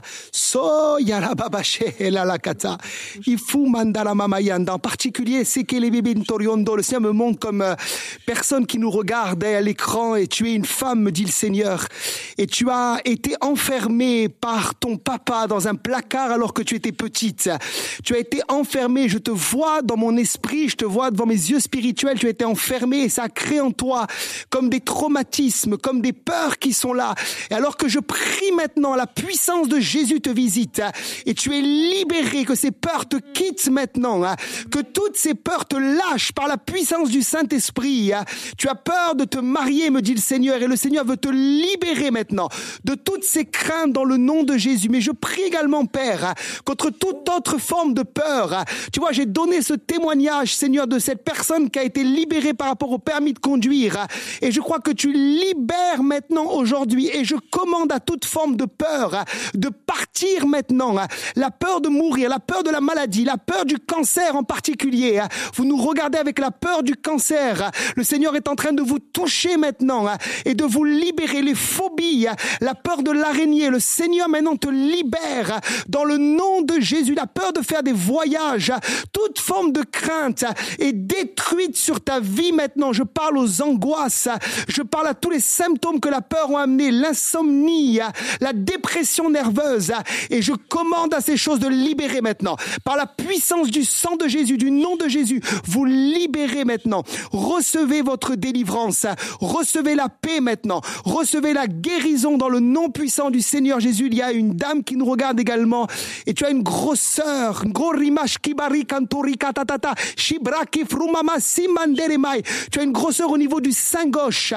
So yara babashe la la kata. Ifu mandala mamayanda. En particulier, c'est que les bébés Ntoriondo, le Seigneur me montre comme euh, personne qui nous regarde à l'écran, et tu es une femme, me dit le Seigneur, et tu as été enfermée par ton papa dans un placard alors que tu étais petite. Tu as été enfermée, je te vois dans mon esprit, je te vois devant mes yeux spirituels, tu as été enfermée et ça a créé en toi comme des traumatismes, comme des peurs qui sont là. Et alors que je prie maintenant, la puissance de Jésus te visite et tu es libéré, que ces peurs te quittent maintenant, que toutes ces peurs te lâchent par la puissance du Saint-Esprit. Tu as peur de te marier, me dit le Seigneur, et le Seigneur veut te libérer maintenant de toutes ces craintes dans le nom de Jésus. Mais je prie également, Père, contre toute autre forme de peur. Tu vois, j'ai donné ce témoignage, Seigneur, de cette personne qui a été libérée par rapport au permis de conduire. Et je crois que tu libères maintenant aujourd'hui. Et je commande à toute forme de peur de partir maintenant. La peur de mourir, la peur de la maladie, la peur du cancer en particulier. Vous nous regardez avec la peur du cancer. Le Seigneur est en train de vous toucher maintenant et de vous libérer. Les phobies, la peur de l'araignée, le Seigneur maintenant te libère dans le nom de Jésus. La peur de faire des voyages, toute forme de crainte est détruite sur ta vie maintenant. Je parle aux angoisses, je parle à tous les symptômes que la peur a amené, l'insomnie, la dépression nerveuse, et je commande à ces choses de libérer maintenant. Par la puissance du sang de Jésus, du nom de Jésus, vous libérez maintenant. Recevez votre délivrance, recevez la paix maintenant, recevez la guérison dans le nom puissant du Seigneur Jésus. Il y a une dame qui nous regarde également, et tu as une grosseur, tu as une grosseur au niveau du sein gauche,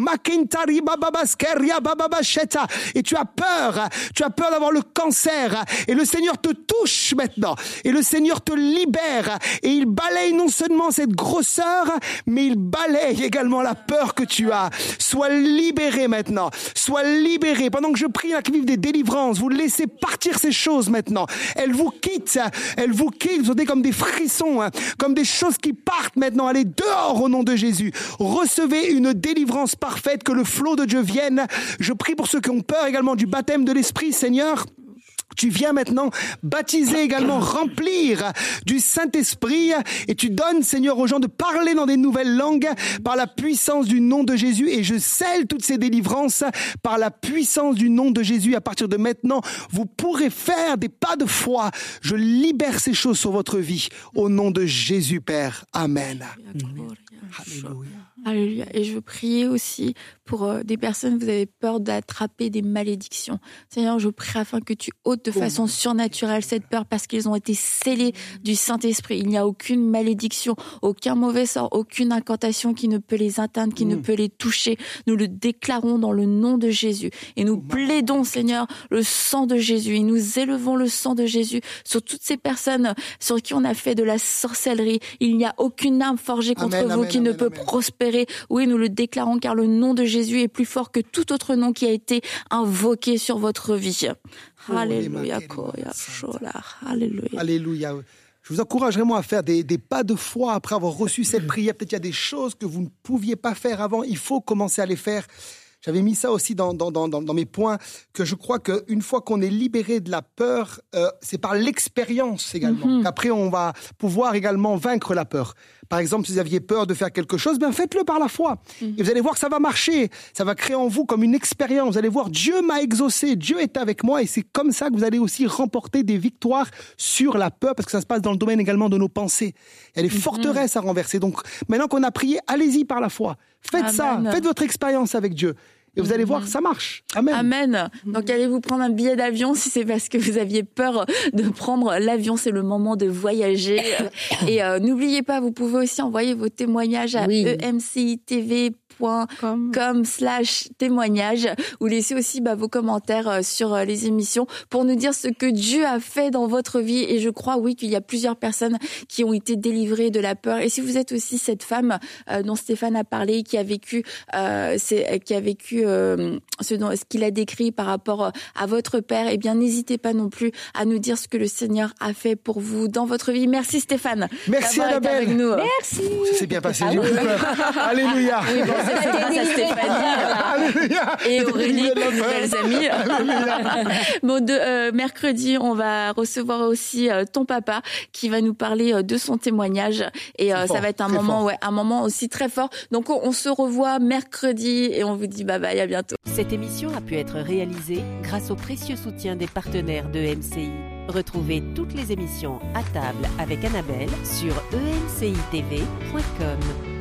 et tu as peur, tu as peur d'avoir le cancer, et le Seigneur te touche maintenant, et le Seigneur te libère, et il balaye non seulement cette grosseur, mais il balaye également la peur que tu as. Sois libéré maintenant, sois libéré. Pendant que je prie à qui vive des délivrances, vous laissez partir ces choses maintenant. Elles vous quittent, elles vous quittent, vous êtes comme des frissons, hein, comme des choses qui partent maintenant. Allez dehors au nom de Jésus. Recevez une délivrance parfaite, que le flot de Dieu vienne. Je prie pour ceux qui ont peur également du baptême de l'Esprit, Seigneur. Tu viens maintenant baptiser également, remplir du Saint-Esprit et tu donnes, Seigneur, aux gens de parler dans des nouvelles langues par la puissance du nom de Jésus et je scelle toutes ces délivrances par la puissance du nom de Jésus. À partir de maintenant, vous pourrez faire des pas de foi. Je libère ces choses sur votre vie au nom de Jésus, Père. Amen. Alléluia. Alléluia. Et je veux prier aussi pour euh, des personnes, vous avez peur d'attraper des malédictions. Seigneur, je prie afin que tu ôtes de façon surnaturelle cette peur parce qu'ils ont été scellés du Saint-Esprit. Il n'y a aucune malédiction, aucun mauvais sort, aucune incantation qui ne peut les atteindre, qui mmh. ne peut les toucher. Nous le déclarons dans le nom de Jésus. Et nous plaidons, Seigneur, le sang de Jésus. Et nous élevons le sang de Jésus sur toutes ces personnes sur qui on a fait de la sorcellerie. Il n'y a aucune arme forgée contre amen, vous amen, qui amen, ne peut amen. prospérer. Oui, nous le déclarons car le nom de Jésus est plus fort que tout autre nom qui a été invoqué sur votre vie. Oh, Alléluia. Alléluia. Alléluia. Je vous encourage vraiment à faire des, des pas de foi après avoir reçu cette prière. Peut-être qu'il y a des choses que vous ne pouviez pas faire avant. Il faut commencer à les faire. J'avais mis ça aussi dans, dans, dans, dans mes points, que je crois qu'une fois qu'on est libéré de la peur, euh, c'est par l'expérience également, mm-hmm. qu'après on va pouvoir également vaincre la peur. Par exemple, si vous aviez peur de faire quelque chose, bien faites-le par la foi. Mm-hmm. Et vous allez voir que ça va marcher. Ça va créer en vous comme une expérience. Vous allez voir, Dieu m'a exaucé, Dieu est avec moi. Et c'est comme ça que vous allez aussi remporter des victoires sur la peur, parce que ça se passe dans le domaine également de nos pensées. Il y a des mm-hmm. forteresses à renverser. Donc, maintenant qu'on a prié, allez-y par la foi. Faites Amen. Ça, faites votre expérience avec Dieu. Et vous allez voir, ça marche. Amen. Amen. Donc, allez vous prendre un billet d'avion si c'est parce que vous aviez peur de prendre l'avion. C'est le moment de voyager. Et euh, n'oubliez pas, vous pouvez aussi envoyer vos témoignages à oui. e m c i t v point com slash témoignage ou laissez aussi bah, vos commentaires sur les émissions pour nous dire ce que Dieu a fait dans votre vie. Et je crois, oui, qu'il y a plusieurs personnes qui ont été délivrées de la peur. Et si vous êtes aussi cette femme euh, dont Stéphane a parlé, qui a vécu, euh, c'est, qui a vécu euh, ce, dont, ce qu'il a décrit par rapport à votre père, eh bien, n'hésitez pas non plus à nous dire ce que le Seigneur a fait pour vous dans votre vie. Merci Stéphane. Merci Annabelle. Avec nous. Merci. Ça s'est bien passé. Ah j'ai oui. eu peur. Alléluia. Oui, bon, c'est grâce à Stéphanie et Aurélie, nos nouvelles amies. Bon, de, euh, mercredi, on va recevoir aussi euh, ton papa qui va nous parler euh, de son témoignage et euh, fort, ça va être un moment, ouais, un moment aussi très fort. Donc, on, on se revoit mercredi et on vous dit bye bye, à bientôt. Cette émission a pu être réalisée grâce au précieux soutien des partenaires de E M C I. Retrouvez toutes les émissions à table avec Annabelle sur e m c i t v point com.